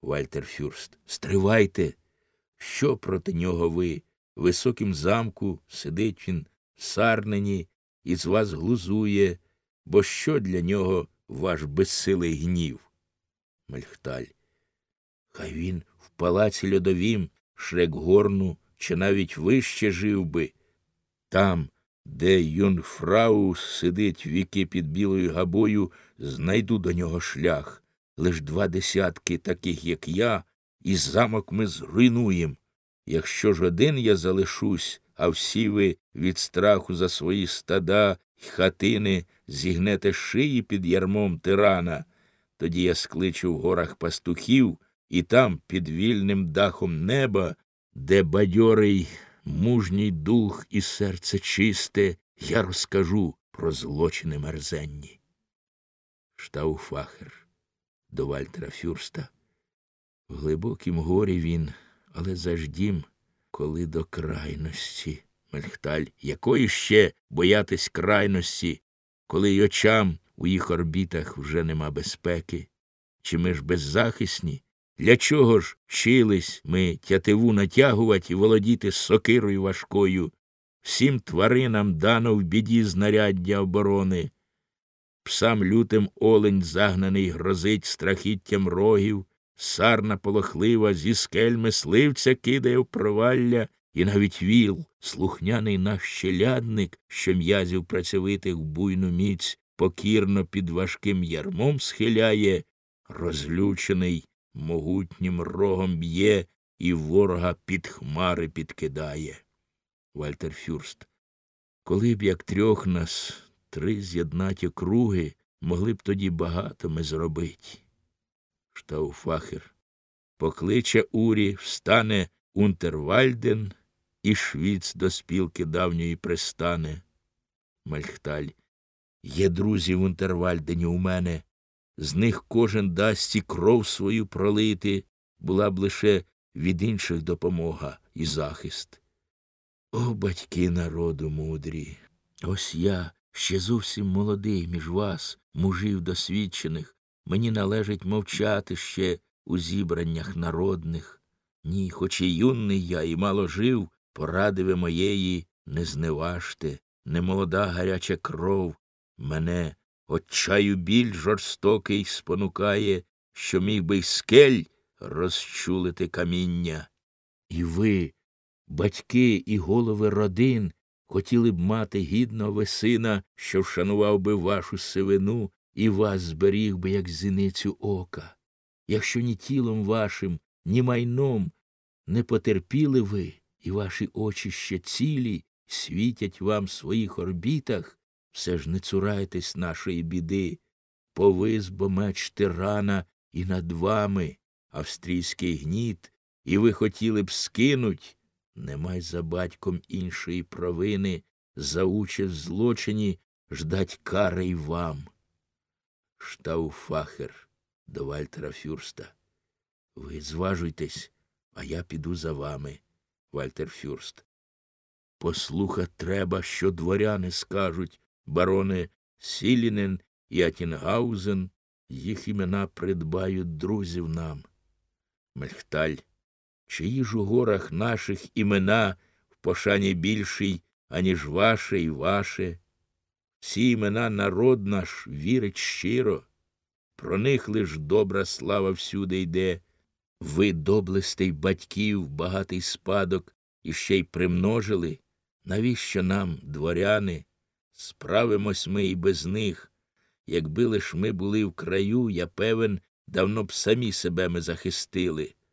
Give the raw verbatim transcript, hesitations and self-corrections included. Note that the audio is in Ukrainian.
Вальтерфюрст. Стривайте! Що проти нього ви? В високім замку сидить він в сарнині і з вас глузує, бо що для нього ваш безсилий гнів? Мельхталь. Хай він в палаці льодовім, Шрекгорну, чи навіть вище жив би. Там, де юнгфрау сидить віки під білою габою, знайду до нього шлях. Лиш два десятки таких, як я, і замок ми зруйнуєм. Якщо ж один я залишусь, а всі ви від страху за свої стада й хатини зігнете шиї під ярмом тирана, тоді я скличу в горах пастухів, і там, під вільним дахом неба, де бадьорий мужній дух і серце чисте, я розкажу про злочини мерзенні. Штауфахер до Вальтера Фюрста. В глибокім горі він, але заждім, коли до крайності. Мельхталь. Якої ще боятись крайності, коли й очам у їх орбітах вже нема безпеки? Чи ми ж беззахисні? Для чого ж вчились ми тятиву натягувати і володіти сокирою важкою? Всім тваринам дано в біді знаряддя оборони. Псам лютим олень загнаний грозить страхіттям рогів, сарна полохлива зі скель мисливця кидає в провалля, і навіть віл, слухняний наш щелядник, що м'язів працьовитих в буйну міць покірно під важким ярмом схиляє, розлючений могутнім рогом б'є і ворога під хмари підкидає. Вальтерфюрст. Коли б, як трьох нас, три з'єднаті круги, могли б тоді багато ми зробить. Штауфахер. Покличе Урі, встане Унтервальден, і Швіц до спілки давньої пристане. Мельхталь. Є друзі в Унтервальдені у мене, з них кожен дасть і кров свою пролити, була б лише від інших допомога і захист. О, батьки народу мудрі! Ось я, ще зовсім молодий між вас, мужів досвідчених, мені належить мовчати ще у зібраннях народних. Ні, хоч і юний я, і мало жив, поради ви моєї не зневажте, немолода гаряча кров мене отчаю біль жорстокий спонукає, що міг би й скель розчулити каміння. І ви, батьки і голови родин, хотіли б мати гідного сина, що вшанував би вашу сивину і вас зберіг би, як зіницю ока. Якщо ні тілом вашим, ні майном не потерпіли ви, і ваші очі ще цілі, світять вам в своїх орбітах, все ж не цурайтесь нашої біди. Повис бо меч тирана і над вами австрійський гніт, і ви хотіли б скинуть, немай за батьком іншої провини, за участь в злочині ждать кари й вам. Штауфахер до Вальтера Фюрста. Ви зважуйтесь, а я піду за вами. Вальтерфюрст. Послухать треба, що дворяни скажуть, барони Сілінен і Атінгаузен, їх імена придбають друзів нам. Мельхталь. Чиї ж у горах наших імена в пошані більшій, аніж ваше і ваше? Всі імена народ наш вірить щиро, про них лиш добра слава всюди йде. Ви, доблестей батьків, багатий спадок, іще й примножили. Навіщо нам, дворяни? Справимось ми і без них. Якби лиш ми були в краю, я певен, давно б самі себе ми захистили.